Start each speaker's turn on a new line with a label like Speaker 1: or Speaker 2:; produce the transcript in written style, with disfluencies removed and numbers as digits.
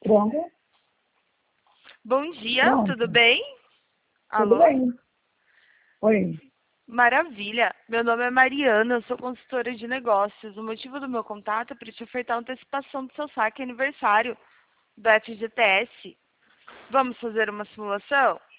Speaker 1: Pronto?
Speaker 2: Bom dia,
Speaker 1: Pronto.
Speaker 2: tudo bem?
Speaker 1: Tudo
Speaker 2: Alô?
Speaker 1: bem. Oi.
Speaker 2: Maravilha. Meu nome é Mariana, eu sou consultora de negócios. O motivo do meu contato é para te ofertar uma antecipação do seu saque aniversário do FGTS. Vamos fazer uma simulação?